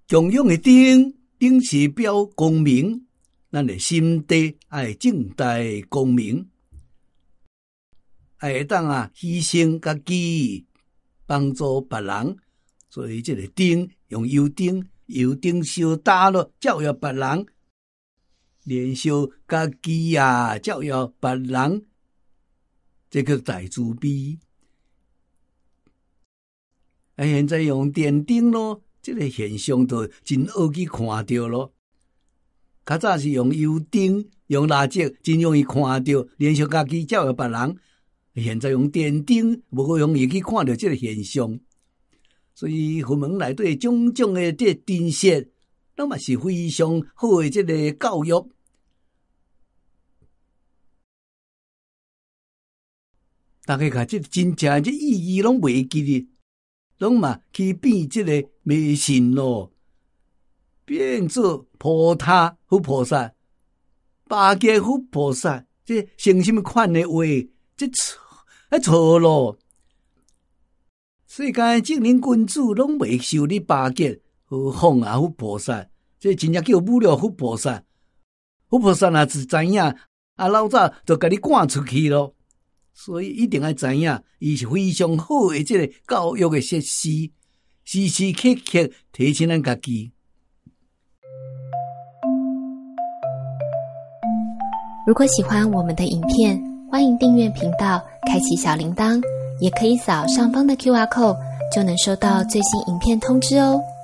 中央的灯，灯是表光明，咱的心地爱正大光明，会当牺牲家己，帮助别人。所以这个灯用油灯，油灯烧大了，照耀别人，燃烧家己照耀别人，这个大慈悲。现在用电灯咯，这个现象就真好去看到咯。较早是用油灯、用蜡烛，真容易看到，燃烧家己照耀别人。现在用电灯，无容易去看到这个现象。所以佛门内底种种的这珍惜，那嘛是非常好的这个教育。大家看这真正这意义拢袂记哩，拢嘛去变这个迷信咯，变做菩萨佛菩萨、巴结佛菩萨，这成什么款的话，这错咯。世间正人君主拢未受你巴结，何况佛菩萨？这真正叫侮辱佛菩萨。佛菩萨若是知影，老早就甲你赶出去咯。所以一定要知影，伊是非常好的这个教育的设施，时时刻刻提醒咱家己。 如果喜欢我们的影片，欢迎订阅频道，开启小铃铛，也可以扫上方的 QR code，就能收到最新影片通知哦。